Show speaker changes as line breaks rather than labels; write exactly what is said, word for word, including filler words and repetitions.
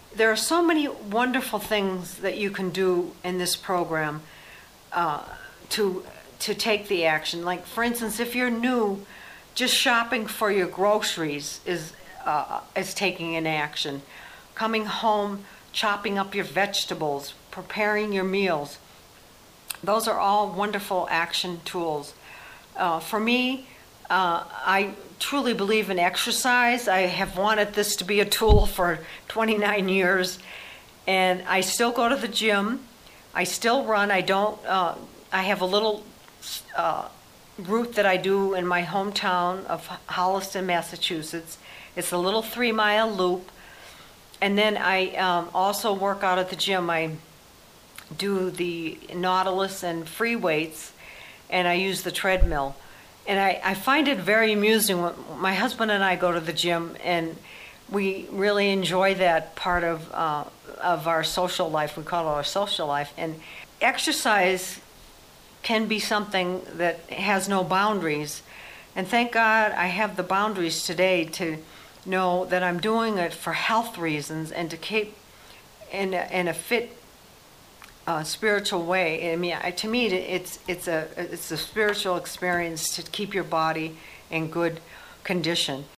there are so many wonderful things that you can do in this program uh, to to take the action. Like, for instance, if you're new, just shopping for your groceries is uh, is taking an action. Coming home, chopping up your vegetables, preparing your meals. Those are all wonderful action tools. Uh, for me, uh, I truly believe in exercise. I have wanted this to be a tool for twenty-nine years, and I still go to the gym. I still run. I don't. Uh, I have a little uh, route that I do in my hometown of Holliston, Massachusetts. It's a little three-mile loop, and then I um, also work out at the gym. I do the Nautilus and free weights, and I use the treadmill. And I, I find it very amusing when my husband and I go to the gym, and we really enjoy that part of uh, of our social life. We call it our social life. And exercise can be something that has no boundaries. And thank God I have the boundaries today to know that I'm doing it for health reasons and to keep in a, in a fit Uh, spiritual way. I mean, I, to me, it's it's a it's a spiritual experience to keep your body in good condition.